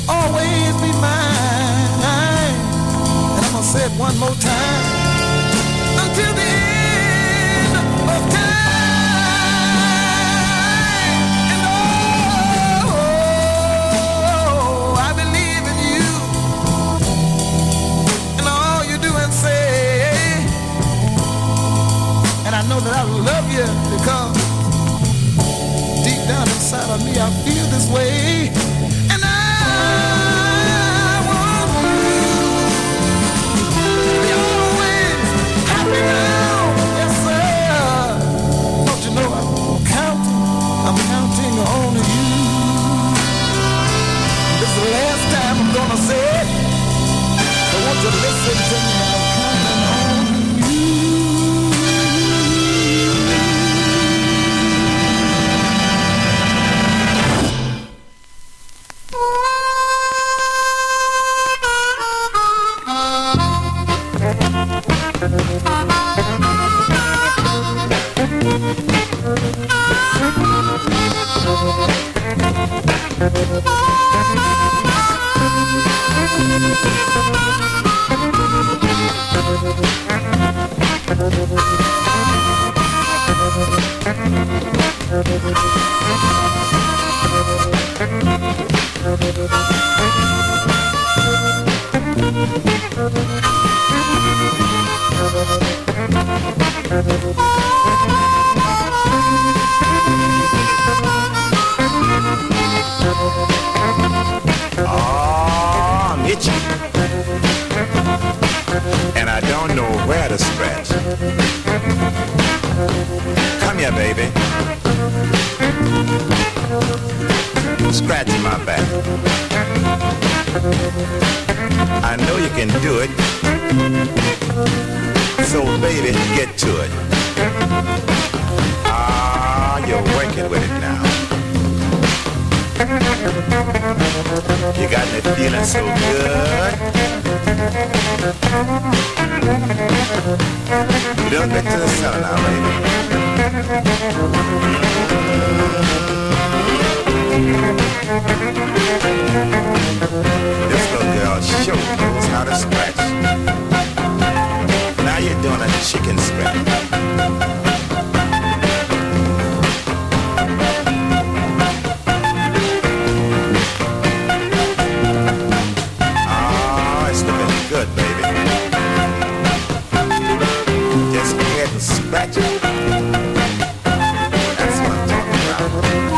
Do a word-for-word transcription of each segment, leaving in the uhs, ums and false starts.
always be mine. And I'm gonna say it one more time. Until the end of time. And oh, I believe in you. And all you do and say. And I know that I love you because deep down inside of me I feel this way. And I want you to be always happy now. Yes, sir. Don't you know I'm counting, I'm counting on you. This is the last time I'm gonna say it. So won't you listen to me? I'm counting on you. Oh, I'm itching. And I don't know where to scratch. Come here, baby. Scratch my back. I know you can do it. So, baby, get to it. Ah, you're working with it now. You got me feeling so good. You don't get to the center now, baby. This little girl sure knows how to scratch. Now you're doing a chicken scratch. Good, baby. Just go ahead and scratch it. That's what I'm talking about.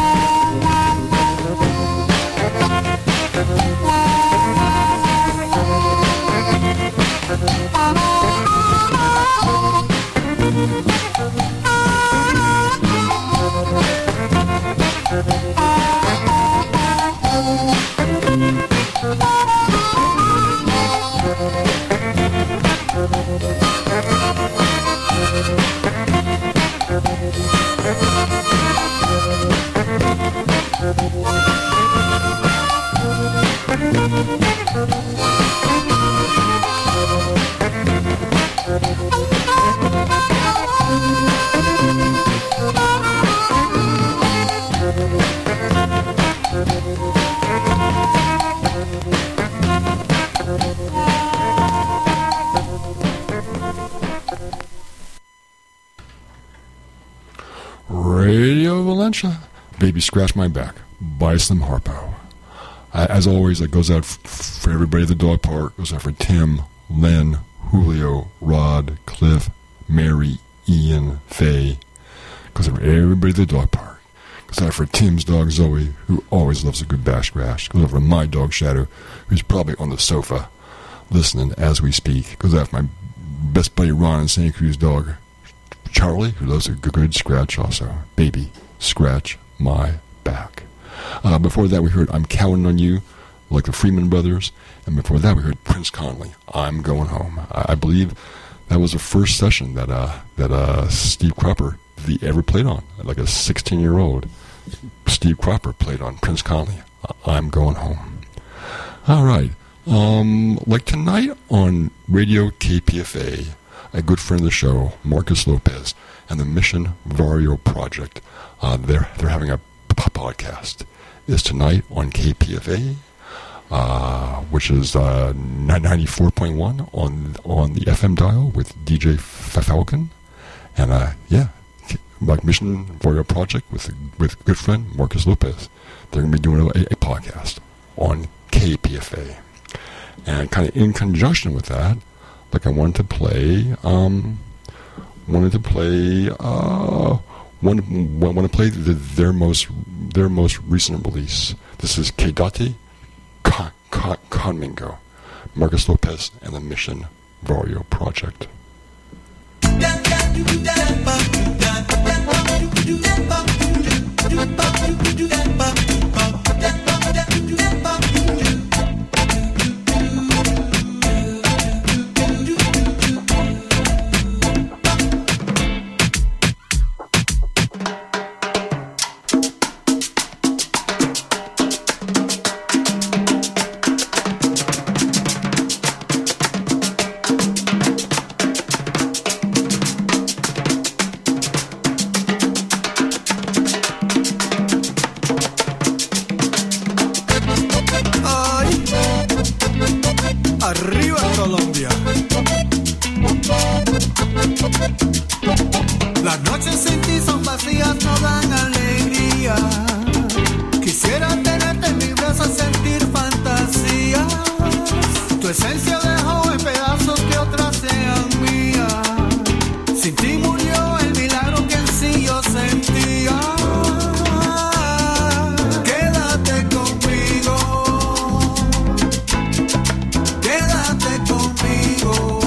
Radio Valencia, Baby Scratch My Back by Slim Harpo. Uh, as always, it goes out f- for everybody at the dog park. It goes out for Tim, Len, Julio, Rod, Cliff, Mary, Ian, Faye. It goes out for everybody at the dog park. It goes out for Tim's dog, Zoe, who always loves a good bash scratch. It goes out for my dog, Shadow, who's probably on the sofa listening as we speak. It goes out for my best buddy, Ron, and Santa Cruz dog, Charlie, who loves a good, good scratch also. Baby, scratch my back. Uh, before that, we heard I'm Counting on You, like the Freeman Brothers. And before that, we heard Prince Conley, I'm Going Home. I, I believe that was the first session that uh, that uh, Steve Cropper the, ever played on. Like a sixteen-year-old, Steve Cropper played on Prince Conley, I'm Going Home. All right. Um, like tonight on Radio K P F A, a good friend of the show, Marcus Lopez, and the Mission Vario Project, uh, they're, they're having a podcast. Is tonight on K P F A. uh, which is uh, ninety-four point one on on the F M dial with D J Falcon. And uh, yeah, like Mission Voyeur Project with with good friend Marcus Lopez. They're going to be doing a, a podcast on K P F A. And kind of in conjunction with that, like I wanted to play, um, wanted to play, uh, want want to play the, their most their most recent release. This is Kedate Con, Con, Conmingo, Marcus Lopez and the Mission Voyeur Project. Las noches sin ti son vacías, no dan alegría. Quisiera tenerte en mis brazos, sentir fantasías. Tu esencia dejó en pedazos que otras sean mías. Sin ti murió el milagro que en sí yo sentía. Quédate conmigo, quédate conmigo.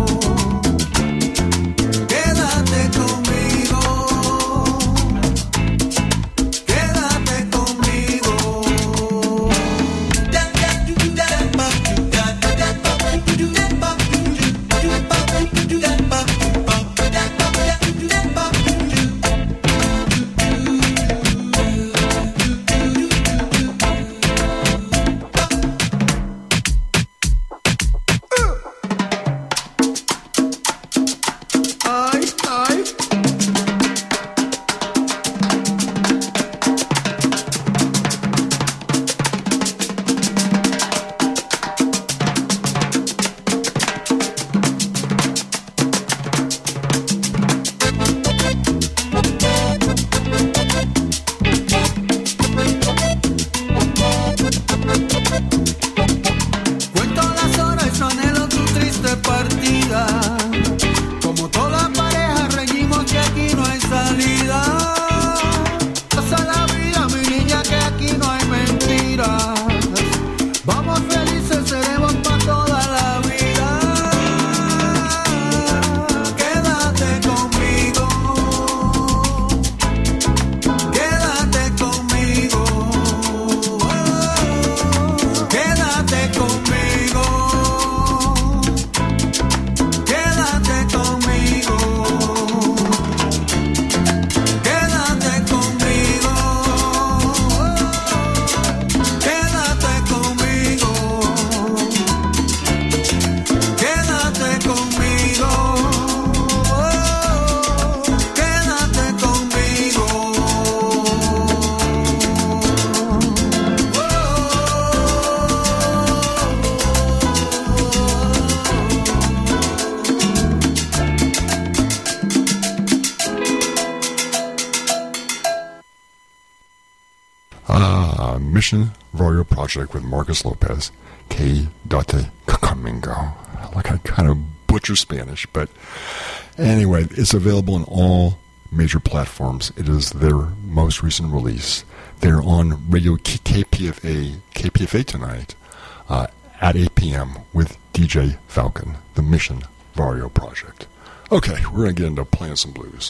Mission Voyeur Project with Marcus Lopez, K. Date Camingo. Like I kind of butcher Spanish, but anyway, it's available on all major platforms. It is their most recent release. They're on Radio K P F A, K P F A tonight uh, at eight p.m. with D J Falcon, the Mission Voyeur Project. Okay, we're going to get into playing some blues.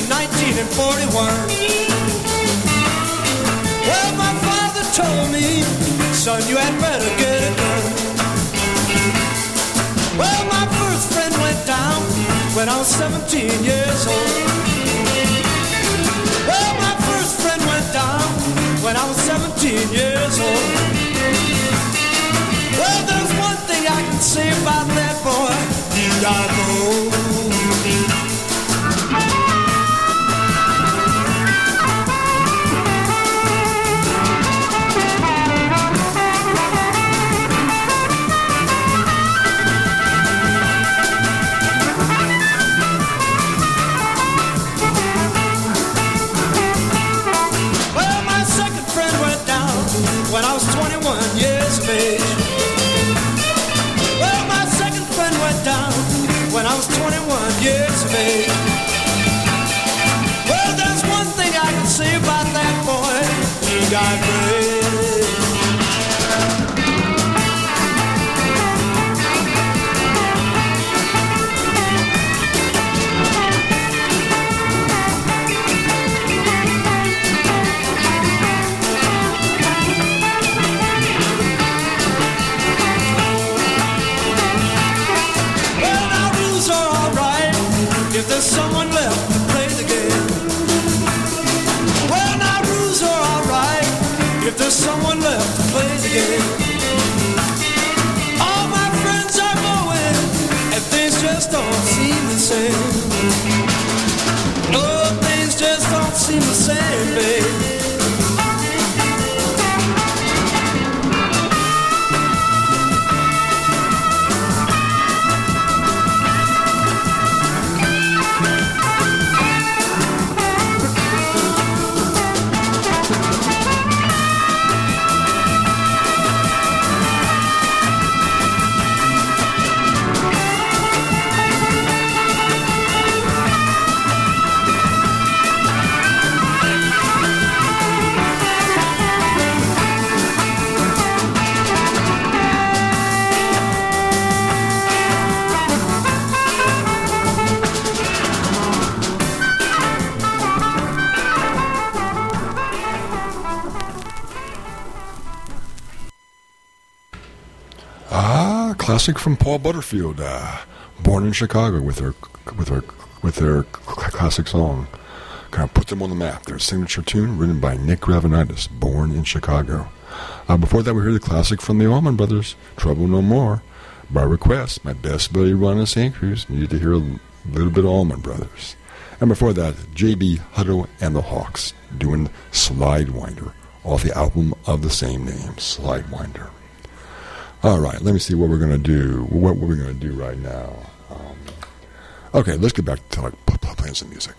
in nineteen forty-one. Well, my father told me, son, you had better get it done. Well, my first friend went down when I was seventeen years old. Well, my first friend went down when I was seventeen years old. Well, there's one thing I can say about that boy, he got gold. When I was twenty-one years of age. Well, my second friend went down when I was twenty-one years of age. Well, there's one thing I can say about that boy, he got great. If there's someone left to play the game. Well, now rules are alright if there's someone left to play the game. All my friends are going and things just don't seem the same. Oh, things just don't seem the same, babe. Classic from Paul Butterfield, uh, Born in Chicago, with their with their with their classic song, kind of put them on the map. Their signature tune, written by Nick Gravenitis, Born in Chicago. Uh, before that, we heard the classic from the Allman Brothers, Trouble No More. By request, my best buddy Ron in Saint Cruz needed to hear a little bit of Allman Brothers. And before that, J B Hutto and the Hawks doing Slidewinder off the album of the same name, Slidewinder. All right, let me see what we're going to do, what we're going to do right now. Um, okay, let's get back to like, playing some music.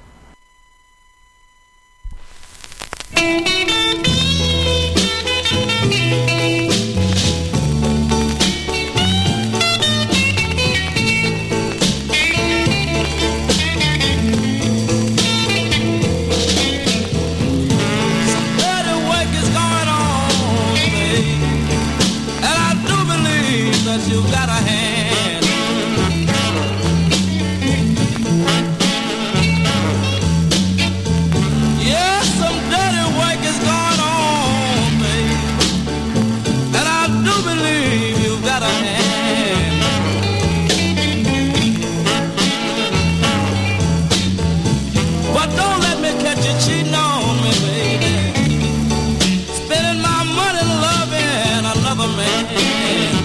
You got a hand. Yeah, some dirty work is going on, babe, and I do believe you got a hand. But don't let me catch you cheating on me, baby, spending my money loving another man.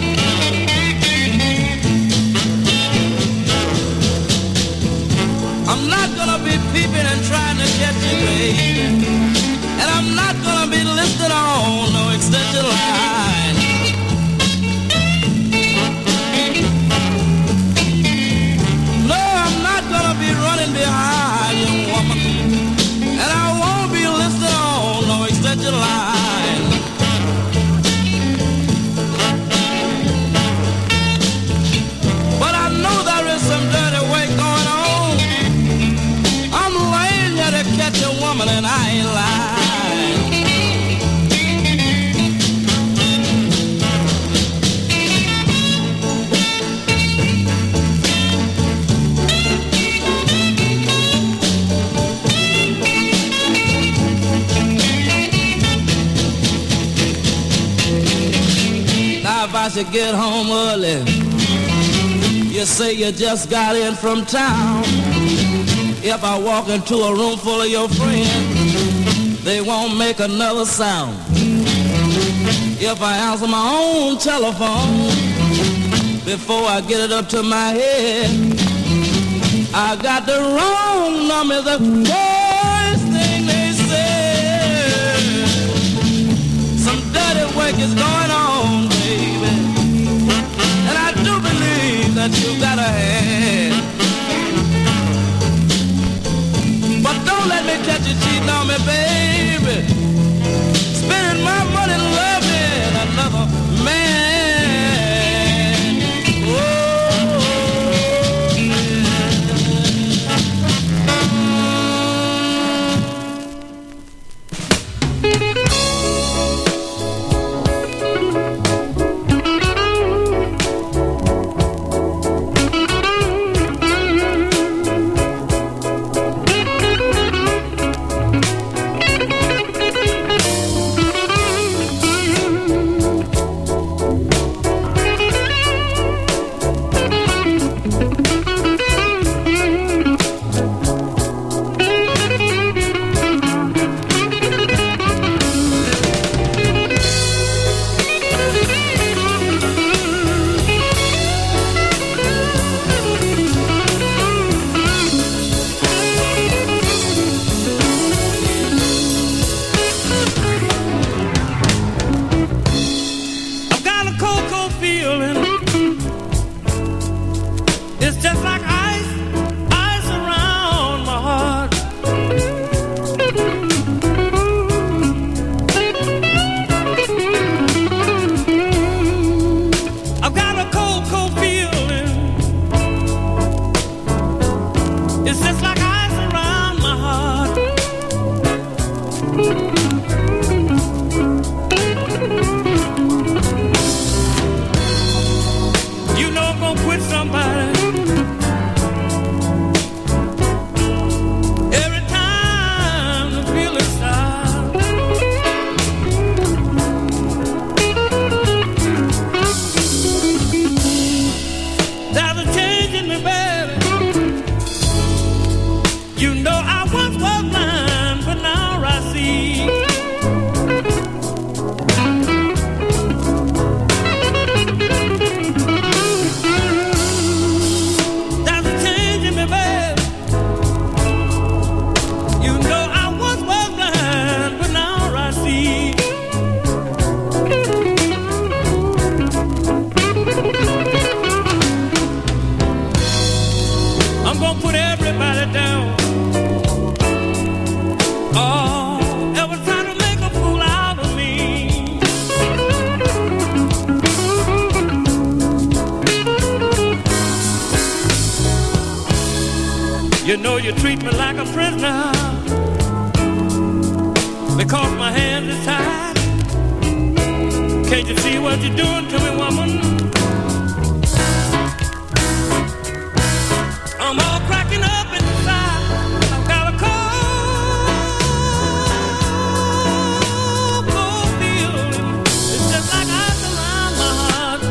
I'm not gonna be peeping and trying to catch you, baby, and I'm not gonna be listed on no extension line. No, I'm not gonna be running behind you, woman, and I won't be listed on no extension line. But I know there is some dirty work going on. To catch a woman and I ain't lying. should get home early. You say you just got in from town. If I walk into a room full of your friends, they won't make another sound. If I answer my own telephone, before I get it up to my head, I got the wrong number, the first thing they say. Some dirty work is going on, baby, and I do believe that you got a head. But don't let me catch you cheating on me, baby, spending my money loving another man. You know you treat me like a prisoner because my hands are tied. Can't you see what you're doing to me, woman? I'm all cracking up inside. I've got a cold, cold feeling. It's just like ice around my heart.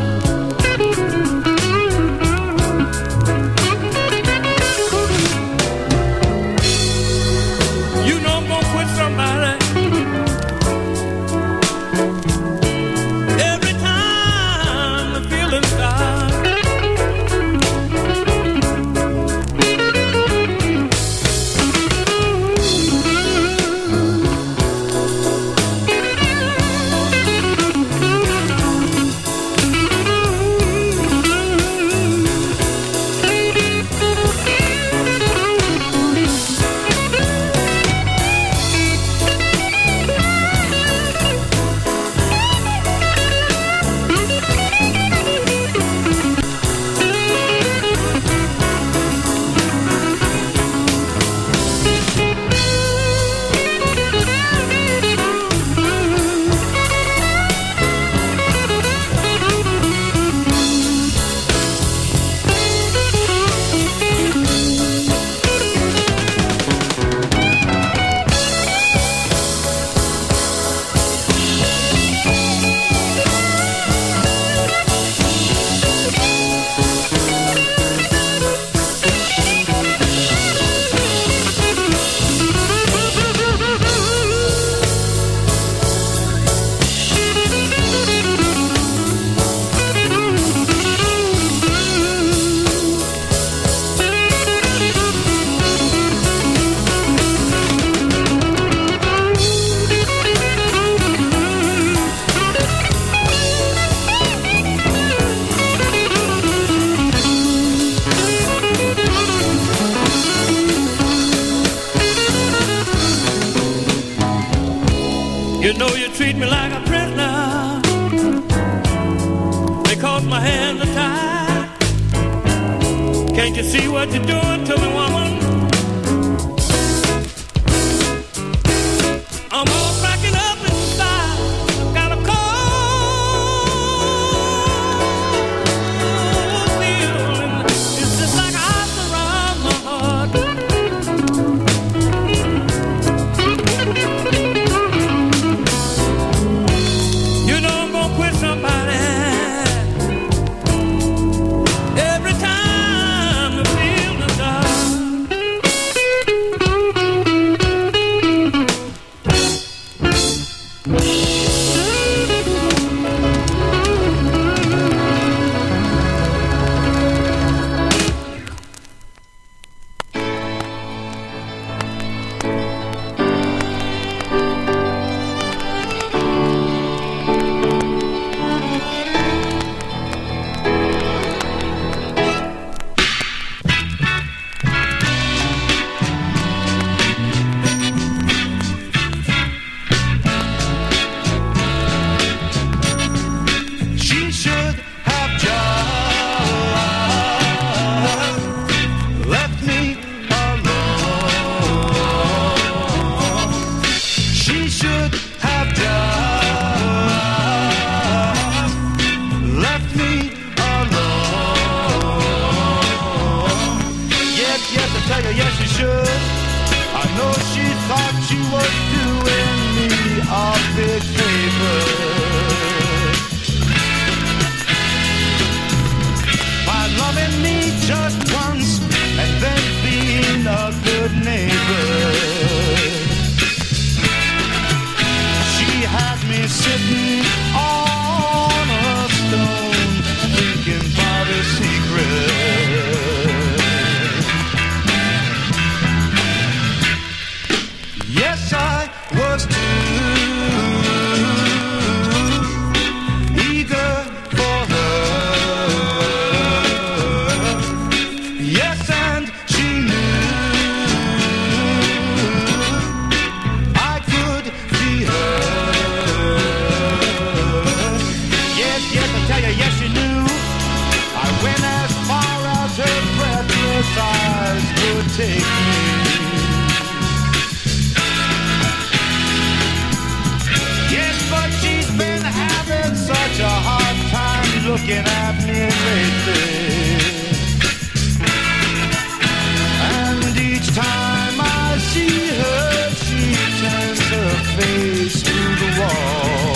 You know I'm gonna quit somebody every time the feeling starts. You know you treat me like a prisoner because my hands are tied. Can't you see what you're doing to me, woman? I'm all cracking up inside. I've got a cold feeling. It's just like ice around my heart. You know I'm gonna quit somebody every time the feeling's done. She should have just left me alone. She should have just left me alone. Yes, yes, I tell you, yes, she should. I know she thought she was doing me a big favor by loving me just once and then being a good neighbor. She had me sitting on a stone thinking about a secret. Yes, I was too eager for her. Yes, and she knew I could be hers. Yes, yes, I tell you, yes, she knew. I went as far as her breathless eyes could take me. Yes, but she's been having such a hard time looking at me lately. And each time I see her, she turns her face to the wall.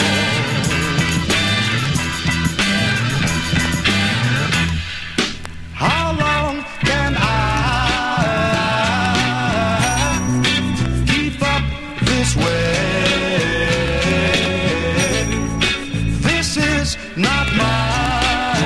How long can I keep up this way? This is not my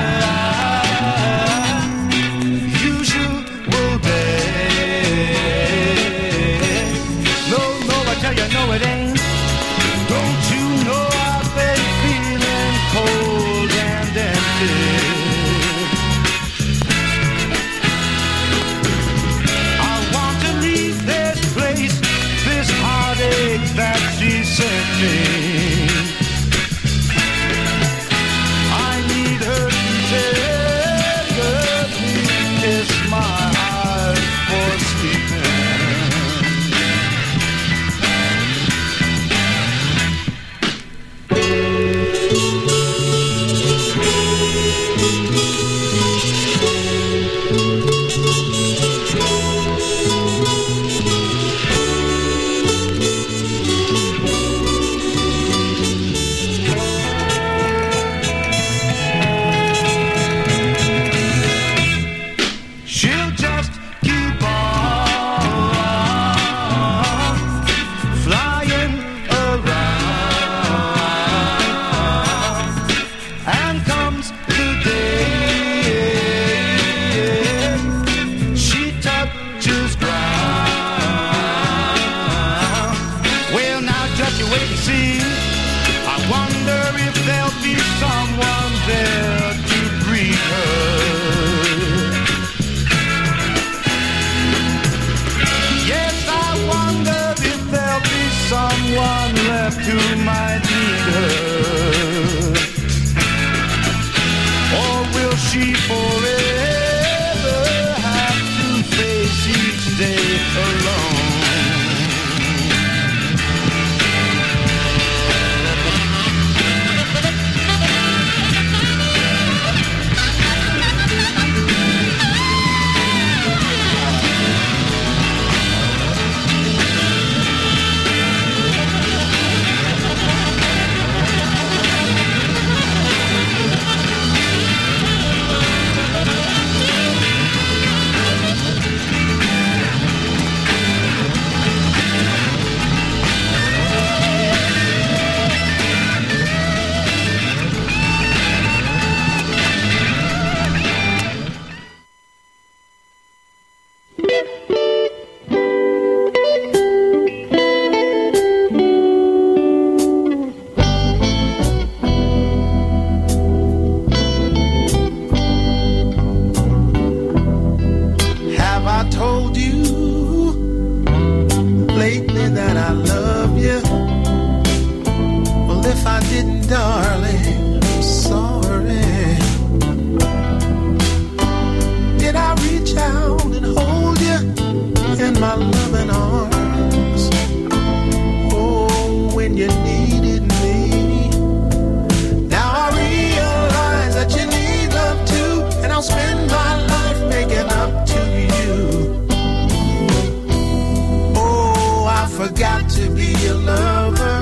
forgot to be your lover.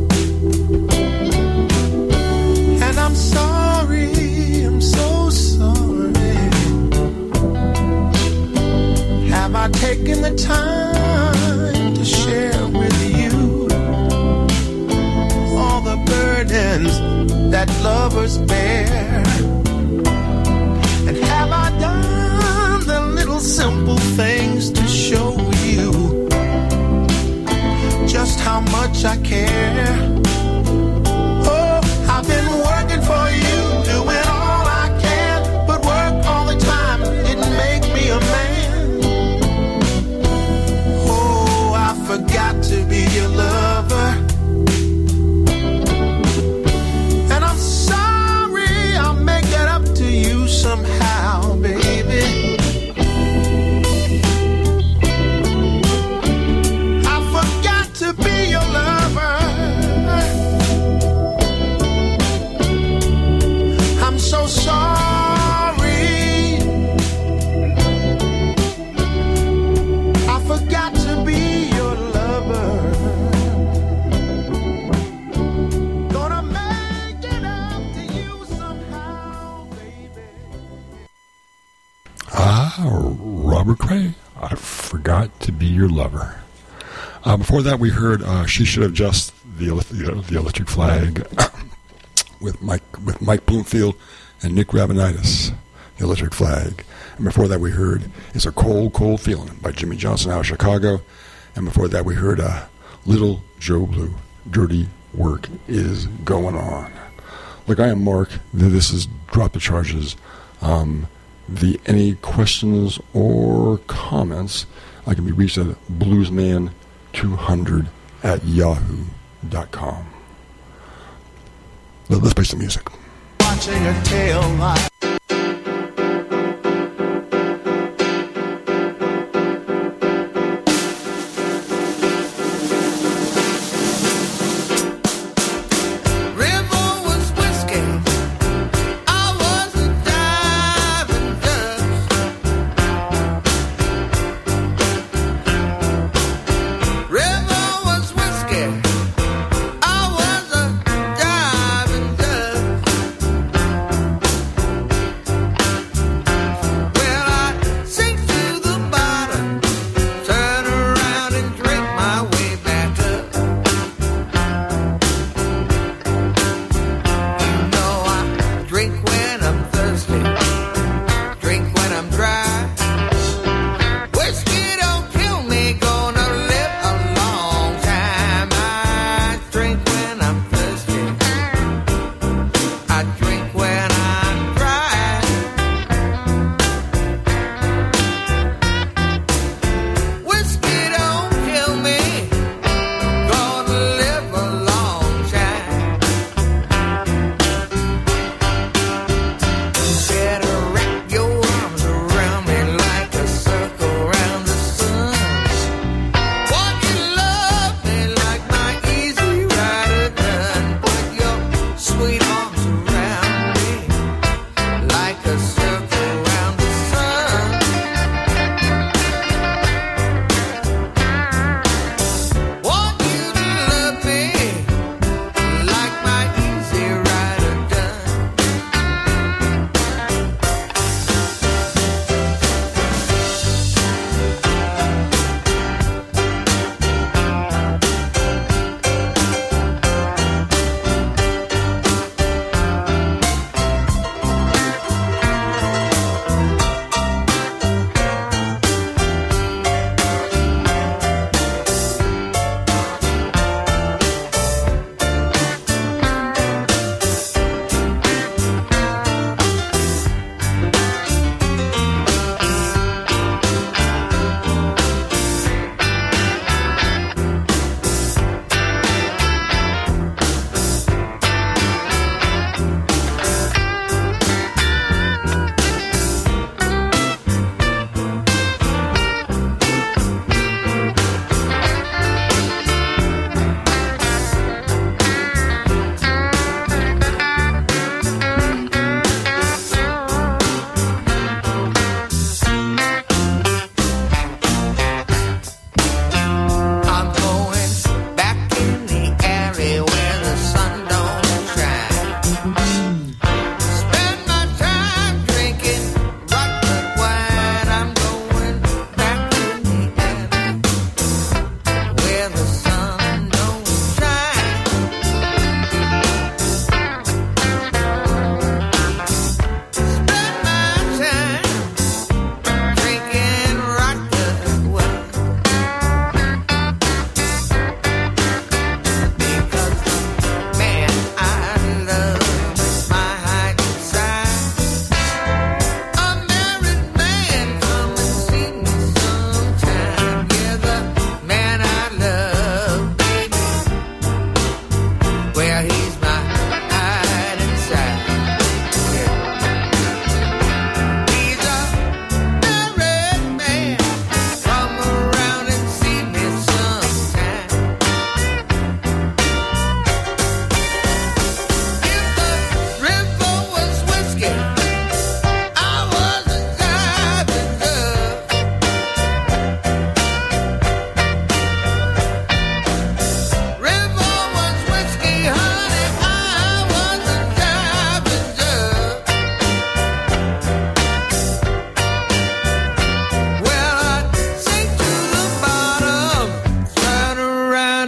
And I'm sorry, I'm so sorry. Have I taken the time to share with you all the burdens that lovers bear? And have I done the little simple things to show you just how much I care? Oh, I've been working for you, doing all I can, but work all the time didn't make me a man. Oh, I forgot to be your lover. And I'm sorry, I'll make that up to you somehow, baby. To be your lover, I'm so sorry. I forgot to be your lover. Gonna make it up to you somehow, baby. Ah, Robert Cray, I forgot to be your lover. Uh, before that, we heard uh, "She Should Have Just" the the, the Electric Flag with Mike with Mike Bloomfield and Nick Rabinitis, the Electric Flag. And before that, we heard "It's a Cold, Cold Feeling" by Jimmy Johnson out of Chicago. And before that, we heard uh, "Little Joe Blue." Dirty work is going on. Look, I am Mark. This is Drop the Charges. Um, the any questions or comments, I can be reached at bluesman two hundred at yahoo dot com. Let's play some music. Watching a tail light. I was a diving dove.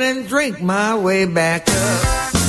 and drink my way back up.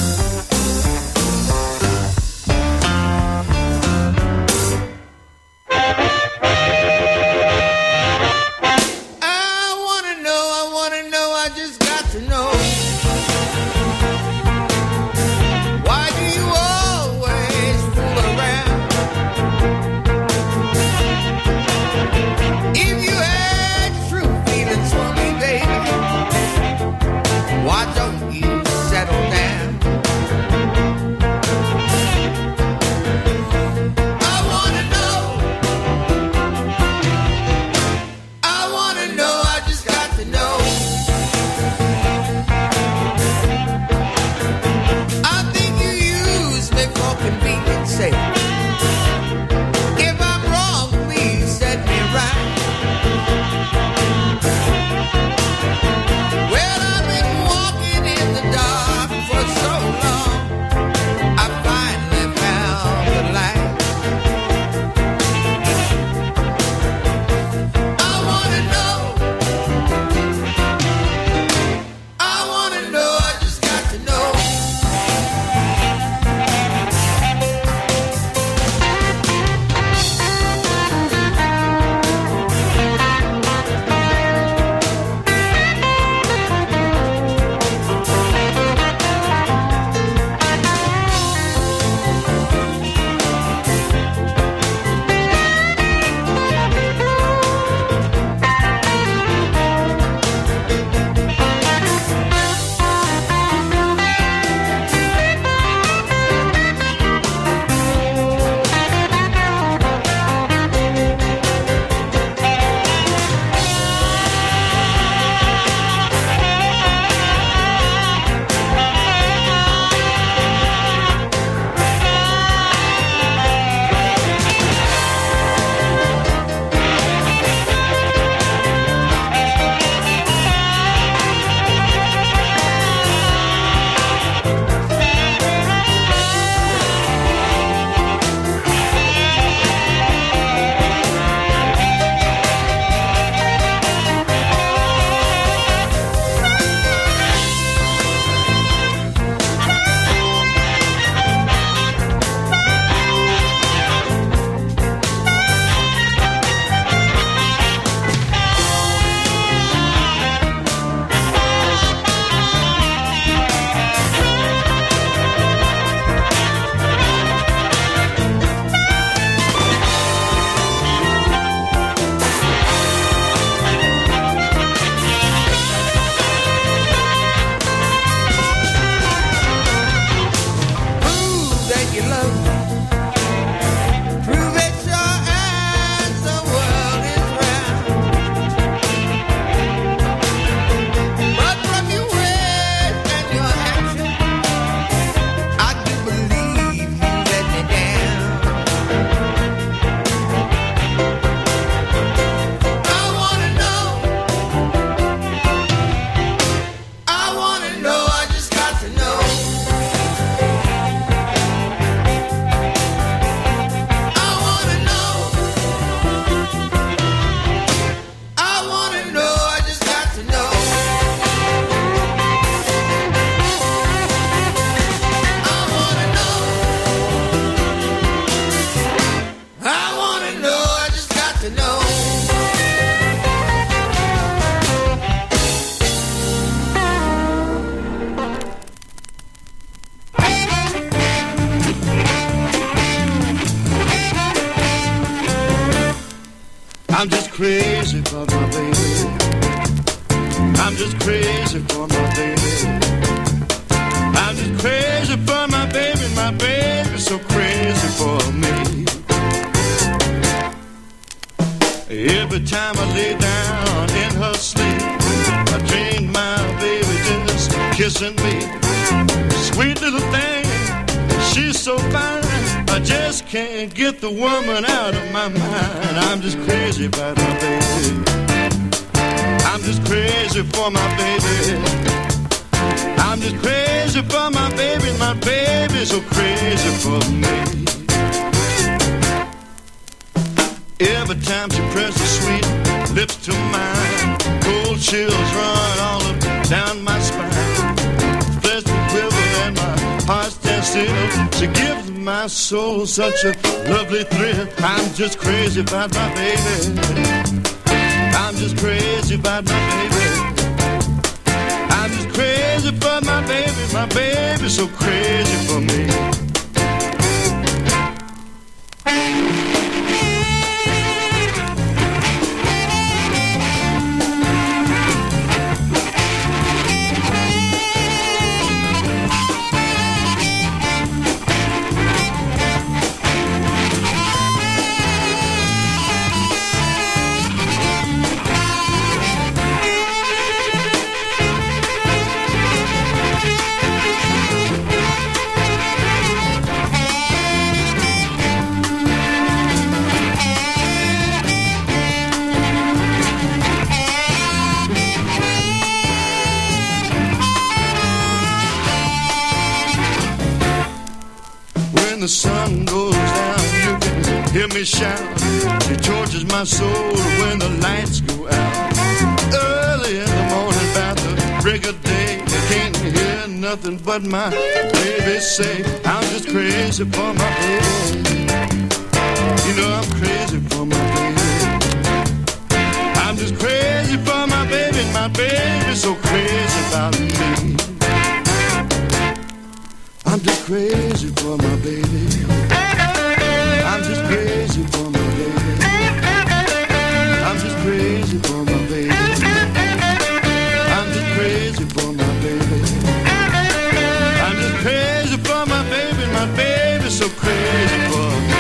I'm just crazy for my baby. I'm just crazy for my baby. I'm just crazy for my baby. My baby's so crazy for me. Every time I lay down in her sleep, I dream my baby just kissing me. Sweet little thing, she's so fine. I just can't get the woman out of my mind. I'm just crazy about my baby. I'm just crazy for my baby. I'm just crazy for my baby. My baby's so crazy for me. Every time she presses sweet lips to mine, cold chills run all up down my spine. She gives my soul such a lovely thrill. I'm just crazy about my baby. I'm just crazy about my baby. I'm just crazy about my baby. My baby's so crazy for me. When the sun goes down, you can hear me shout. She tortures my soul when the lights go out. Early in the morning, about the break of day, I can't hear nothing but my baby say, I'm just crazy for my baby. You know I'm crazy for my baby. I'm just crazy for my baby. My baby's so crazy about me. I'm just crazy for my baby. I'm just crazy for my baby. I'm just crazy for my baby. I'm just crazy for my baby. I'm just crazy for my baby. My baby's so crazy for me.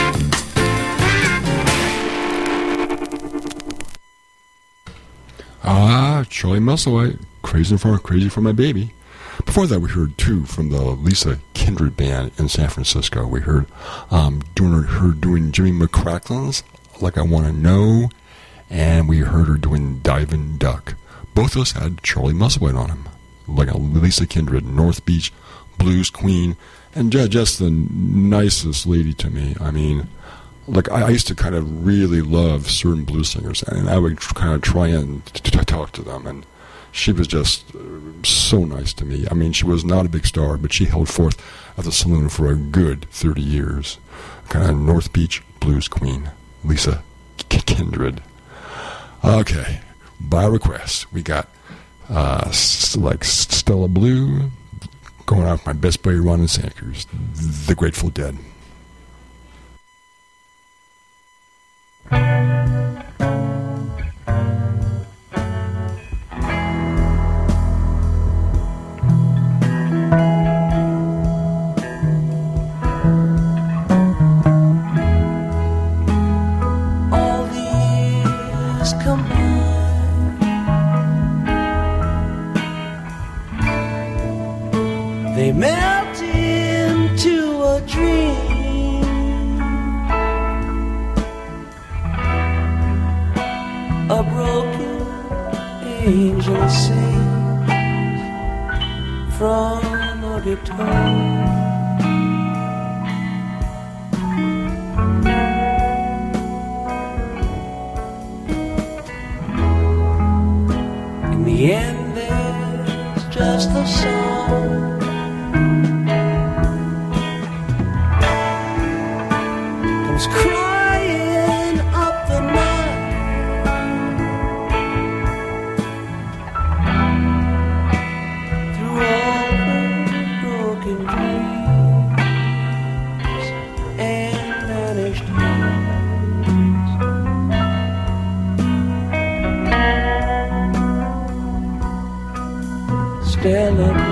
Ah, Charlie Musselwhite, crazy for crazy for my baby. Before that, we heard two from the Lisa Kindred Band in San Francisco. We heard um, doing her, her doing Jimmy McCracklins, Like I Want to Know, and we heard her doing Divin' Duck. Both of us had Charlie Musselwhite on them, like a Lisa Kindred, North Beach blues queen, and just the nicest lady to me. I mean, like I used to kind of really love certain blues singers, and I would kind of try and t- t- talk to them, and she was just so nice to me. I mean, she was not a big star, but she held forth at the saloon for a good thirty years. Kind of North Beach blues queen, Lisa K- Kindred. Okay, by request, we got uh, like Stella Blue, going out with my best buddy Ron Sanders, The Grateful Dead. They melt into a dream, a broken angel sings from a guitar. In the end, there's just the song. Comes crying up the night, through all the broken dreams and vanished hearts. Stella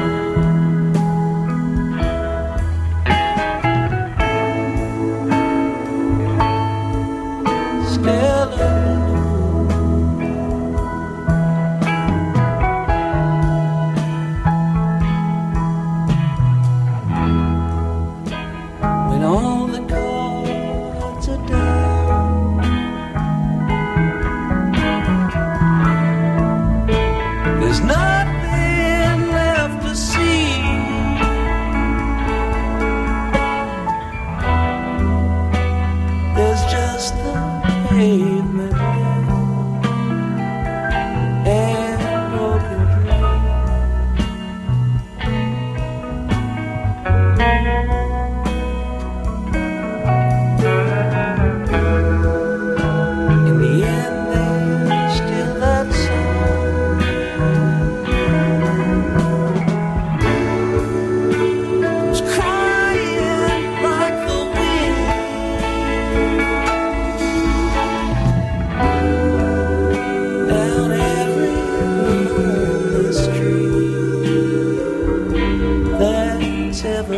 nothing left to see.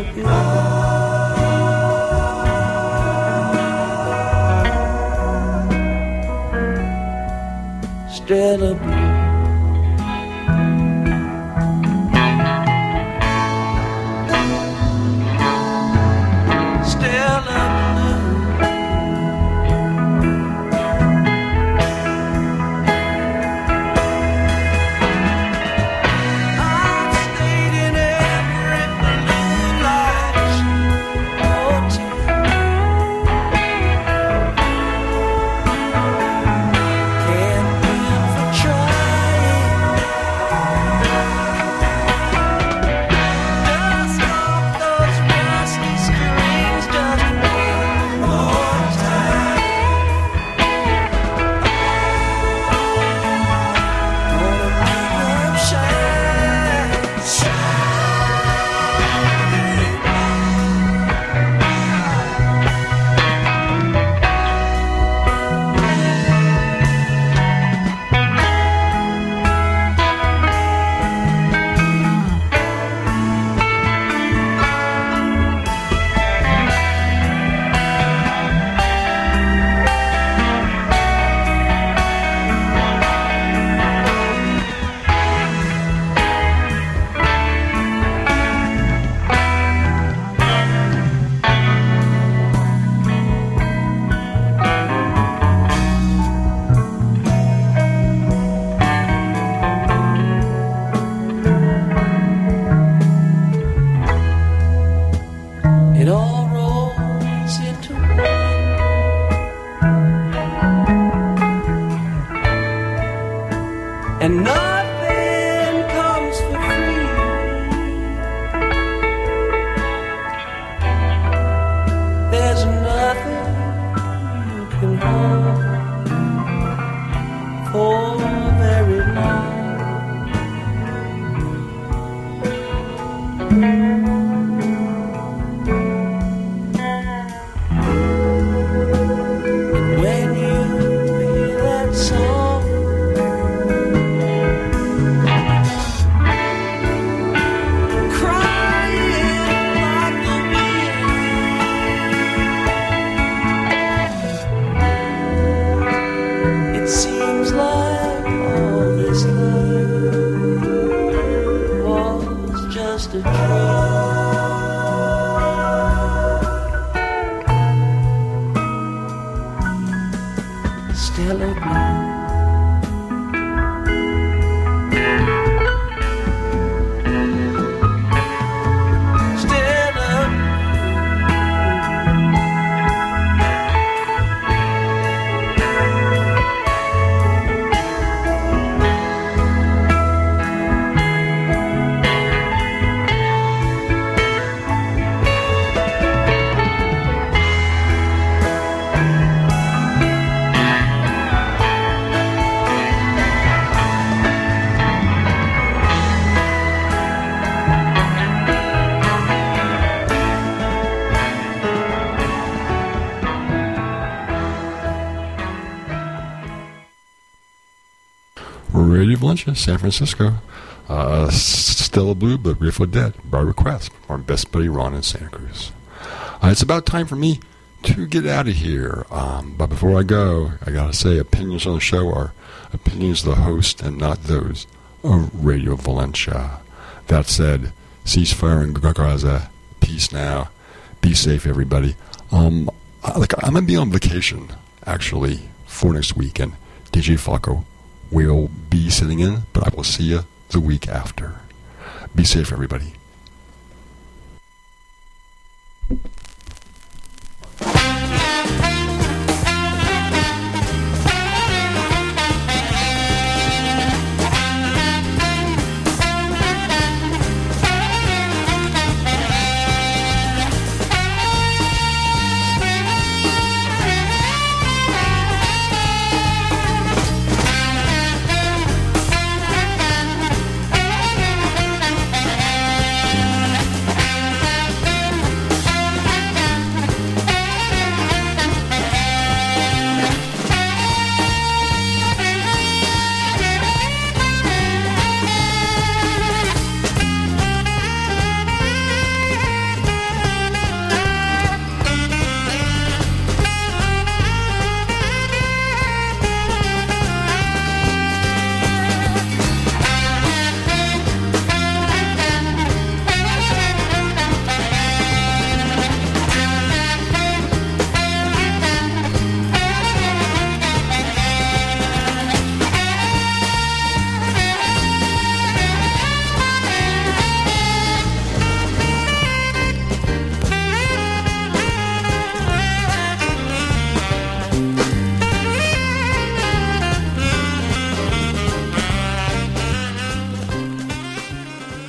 Stella Blue. And nothing comes for free. There's nothing you can hold for very long. When you hear that song, it seems like all this life was just a dream. Stella Blue. Radio Valencia, San Francisco. Uh, Stella Blue, but Beautiful Dead, by request, our best buddy Ron in Santa Cruz. Uh, it's about time for me to get out of here. Um, but before I go, I gotta say, opinions on the show are opinions of the host and not those of Radio Valencia. That said, ceasefire in Gaza, peace now, be safe, everybody. Um, I, like I'm gonna be on vacation actually for next week, and D J Falco will be sitting in, but I will see you the week after. Be safe, everybody.